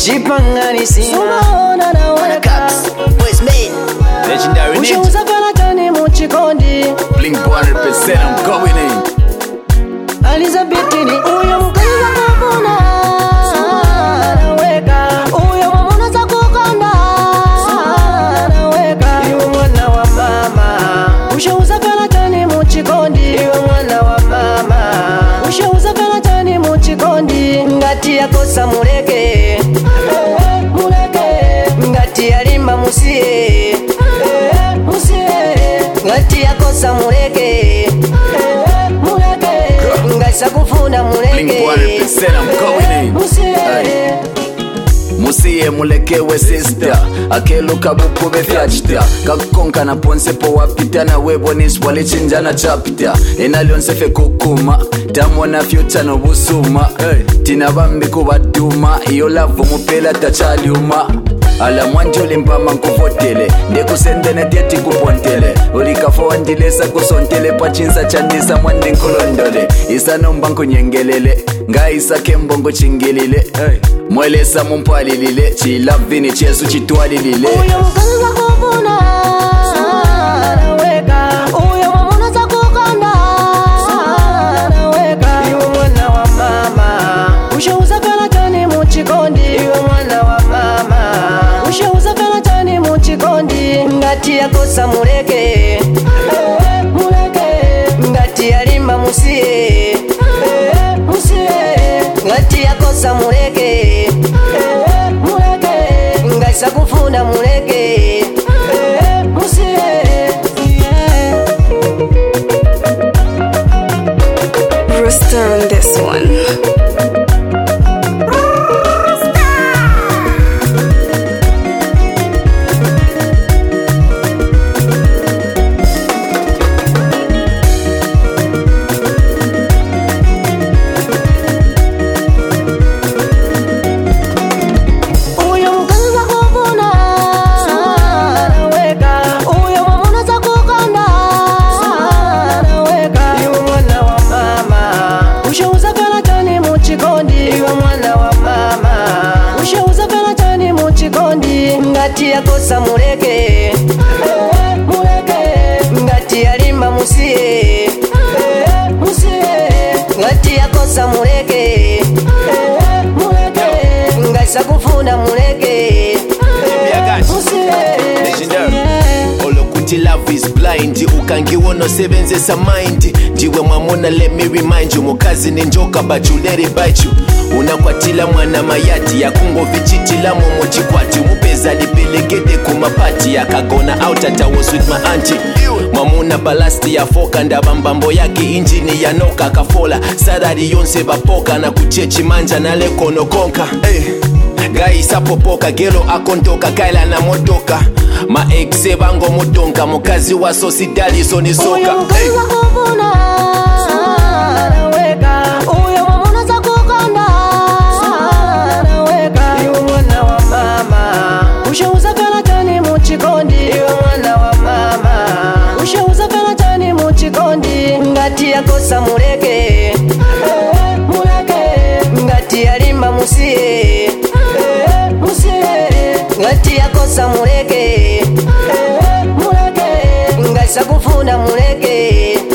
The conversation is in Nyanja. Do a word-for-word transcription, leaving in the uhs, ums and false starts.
Chipangani sina Sumaona na weka West Main Legendary Ninja Ushauza kalatani muchikondi Blink one hundred percent I'm going in Elizabeth ni uyo mkaza kabuna Naweka uyo mamuna za kukanda Naweka iwe mwana wa mama Ushauza kalatani muchikondi iwe mwana wa mama Ushauza kalatani muchikondi Ngati ya kosa mureke Mureke Ngati ya limba musie Musie Ngati ya kosa mureke Ngasa kufuna muleke Blink one hundred percent I'm going in Musiye Musiye mulekewe sister Akeluka buku befyachita Kakonka na ponse po wapita na webo niswale chinjana chapita Enalionse fe kukuma Tamwa na future no busuma hey. Tina bambi kubaduma Iyo lavu mupela tachaliuma Ala mwanjuli mpama nkuvotele Ndeku sende na tiati kupontele Ulikafa wandilesa kusontele Pachinsa chandisa mwandi nkulondole Isa nomba nkunyengelele Nga isa kembongo chingilile hey. Mwelesa mumpalilile Chilavini chesu chitualilile Uyo mkaza kubuna Naweka Uyo mamuna za kukanda Naweka iwe mwana wa mama Ushauza kalatani muchikondi iwe mwana wa mama Ushauza kalatani muchikondi Ngati ya kosa mureke Mureke Ngati ya limba musie Musie Ngati ya kosa mureke Mureke Ngasa kufuna mureke Musie Rooster on this one. Ngati ya kosa mureke Mureke Ngati ya limba musie Musie Ngati ya kosa mureke Mureke Ngasa kufuna mureke Musie Olokuti love is blind Ukangiwono sebenzesa mind Ndiwe mwamona let me remind you Mukazi ninjoka but you let it bite you Unakwatila mwana mayati ya kungo vichitila momo chikwati Mupeza lipelegede kumapati ya kagona out at I was with my auntie Mamuna balasti ya foka ndabambambo yake injini ya noka kafola Sadari yonse bapoka na kuchechi manja na lekono konka hey. Gai sapopoka gelo akontoka kaila na motoka Ma exe bango mutonka mukazi wa sosidali soni soka Uyo mkaza kubuna Naweka Uyo mamuna za kukanda Naweka iwe mwana wa mama Ushauza kalatani muchikondi iwe mwana wa mama Ushauza kalatani muchikondi Ngati ya kosa mureke Mureke Ngati ya limba musie Musie Ngati ya kosa mureke Mureke Ngasa kufuna mureke